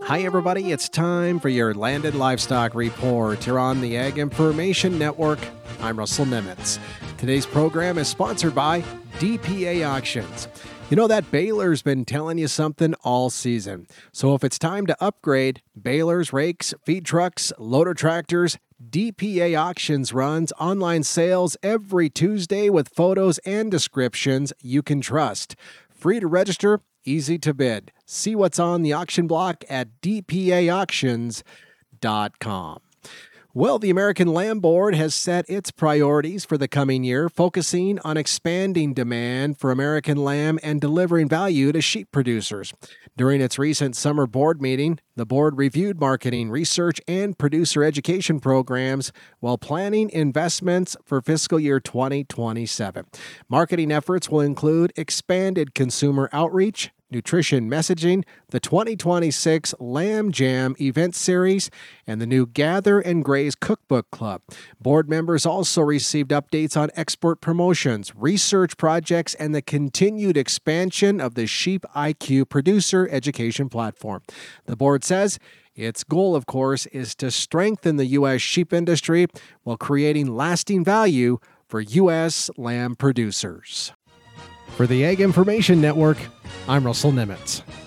Hi, everybody. It's time for your Landed Livestock Report here on the Ag Information Network. I'm Russell Nimitz. Today's program is sponsored by DPA Auctions. You know that baler's been telling you something all season. So if it's time to upgrade balers, rakes, feed trucks, loader tractors, DPA Auctions runs online sales every Tuesday with photos and descriptions you can trust. Free to register, easy to bid. See what's on the auction block at dpaauctions.com. Well, the American Lamb Board has set its priorities for the coming year, focusing on expanding demand for American lamb and delivering value to sheep producers. During its recent summer board meeting, the board reviewed marketing, research, and producer education programs while planning investments for fiscal year 2027. Marketing efforts will include expanded consumer outreach, nutrition messaging, the 2026 Lamb Jam event series, and the new Gather and Graze Cookbook Club. Board members also received updates on export promotions, research projects, and the continued expansion of the Sheep IQ producer education platform. The board says its goal, of course, is to strengthen the U.S. sheep industry while creating lasting value for U.S. lamb producers. For the Ag Information Network, I'm Russell Nimitz.